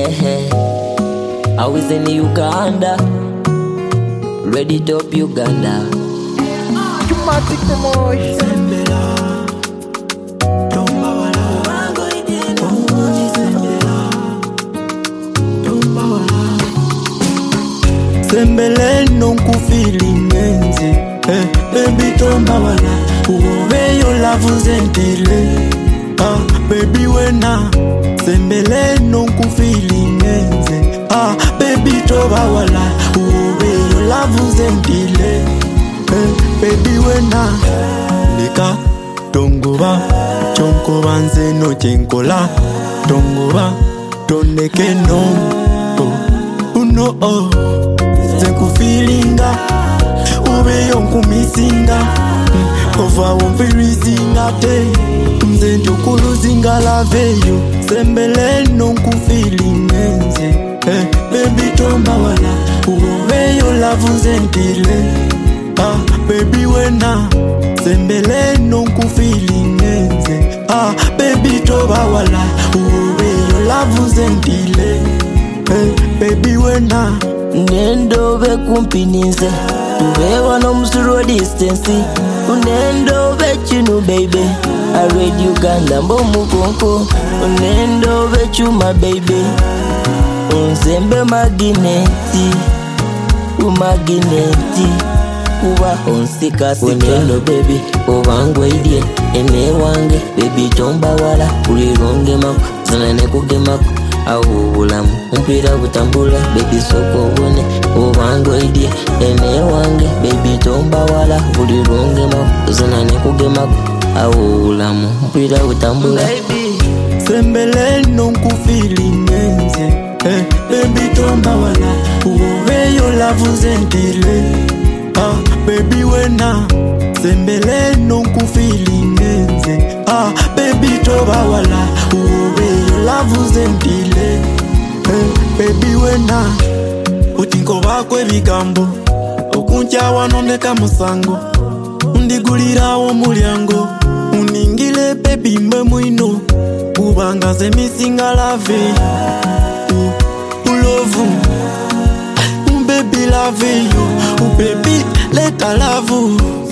I was in Uganda, ready to up Uganda. Dramatic promotion. Sembele non ku feeling enzi, baby tomba wala, uwe yo love zentile, baby wena. Sembele non ku feeling enzi, baby tomba wala, uwe yo love zentile, baby wena. Nika tongoba, chonkoba nze no chenkola, tongoba, toneke no, uno Zenku feelinga, ube yonku misinga, ova womfirizinga te, mzendu kuluzinga la veyo. Sembele nonku feeling enze, baby tomba wala, ube yo lavu zentile, baby wena. Sembele nonku feeling enze, baby tomba wala, ube yo lavu zentile, baby wena. Unendo be kumpinize, tuwe wano msuro distance. Unendo be chinu baby, I read Uganda mbo mukonko. Unendo be chuma baby, unzembe magineti, umagineti, uwa onsika sika. Unendo baby, owangwe idie, ene wange, baby tomba wala, ulironge mako, zanane kuge mako. Awulamu mpira butambula, baby soko bone obango idie ene wange, baby tomba wala bulirunge mako zanane kugema. Awulamu mpira butambula, baby Sembele nonku feeling enze, baby tomba wala, uwe yo love zentile, baby wena. Sembele nonku feeling enze, baby tomba wala, uwe yo love zentile, baby wena. Utinko bakwe bigambo, okuncha wanondeka musango, undigulira wo mulyango, uningile baby mbe mwino, ubanga ze misinga lave, ulovu, baby lave yo, baby leta lavu.